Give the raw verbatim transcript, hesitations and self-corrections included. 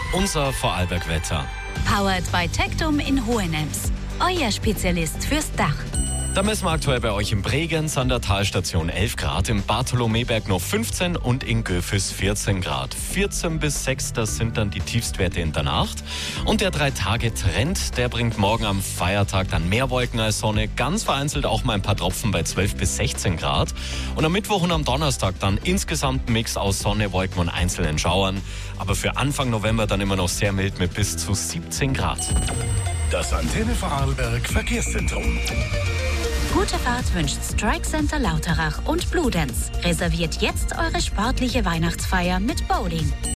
Unser Vorarlberg-Wetter. Powered by Tectum in Hohenems. Euer Spezialist fürs Dach. Da messen wir aktuell bei euch in Bregenz an der Talstation elf Grad, im Bartholomäberg noch fünfzehn und in Göfis vierzehn Grad. vierzehn bis sechs, das sind dann die Tiefstwerte in der Nacht. Und der drei-Tage-Trend, der bringt morgen am Feiertag dann mehr Wolken als Sonne, ganz vereinzelt auch mal ein paar Tropfen bei zwölf bis sechzehn Grad. Und am Mittwoch und am Donnerstag dann insgesamt ein Mix aus Sonne, Wolken und einzelnen Schauern. Aber für Anfang November dann immer noch sehr mild mit bis zu siebzehn Grad. Das Antenne Vorarlberg Verkehrszentrum. Gute Fahrt wünscht Strike Center Lauterach und Bludenz. Reserviert jetzt eure sportliche Weihnachtsfeier mit Bowling.